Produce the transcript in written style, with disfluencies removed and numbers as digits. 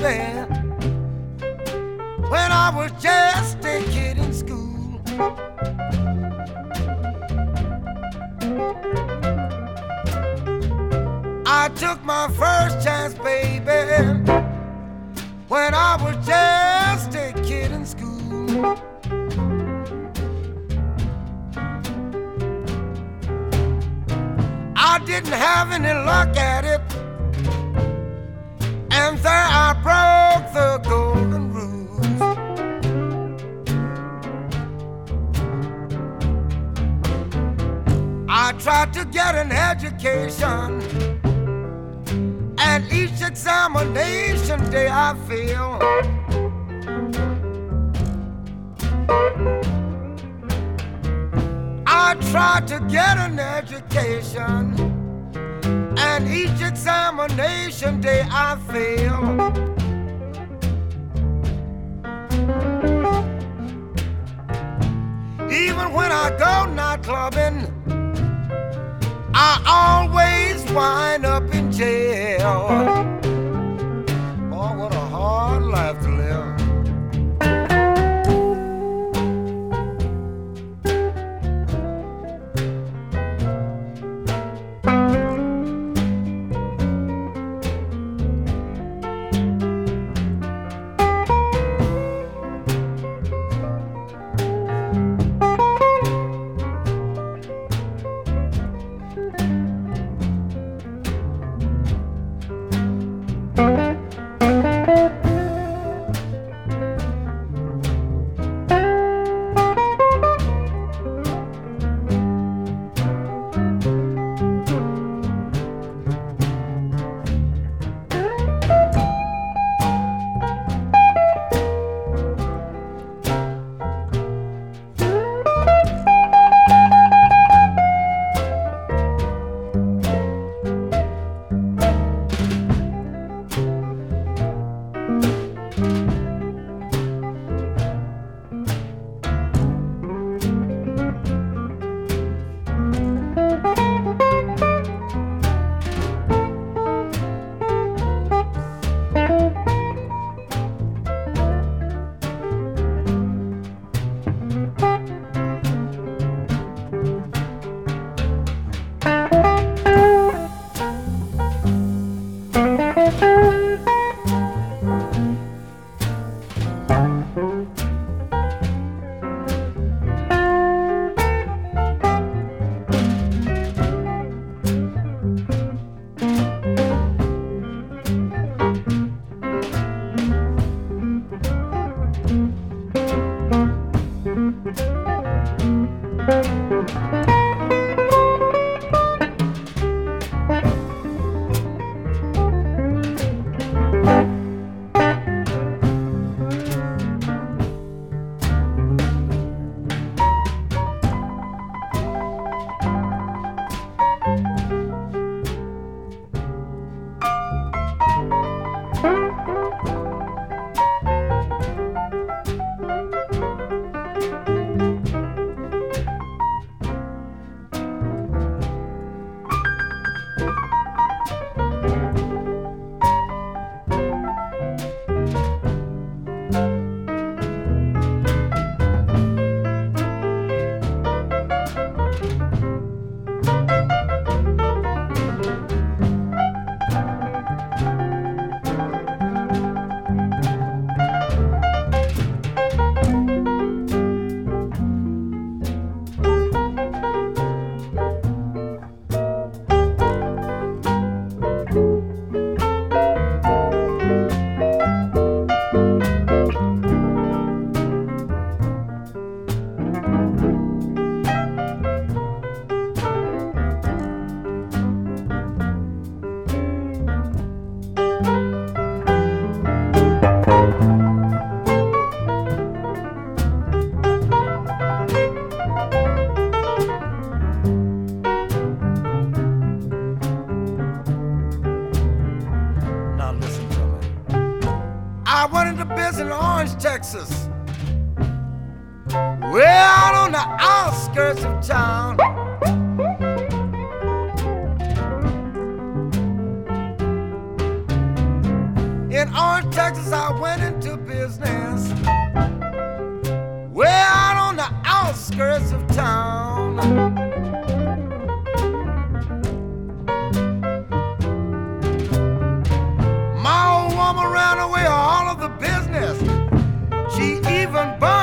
baby, when I was just a kid in school. I took my first chance, baby, when I was just a kid in school. I didn't have any luck at it, and there I broke the golden rules. I tried to get an education, and each examination day I failed. I tried to get an education, and each examination day I failed. Even when I go night clubbing, I always wind up in jail. Oh, what a hard life to live. I went into business in Orange, Texas, way out on the outskirts of town. In Orange, Texas, I went into business way out on the outskirts of town. My old woman ran away all of the business. She even burned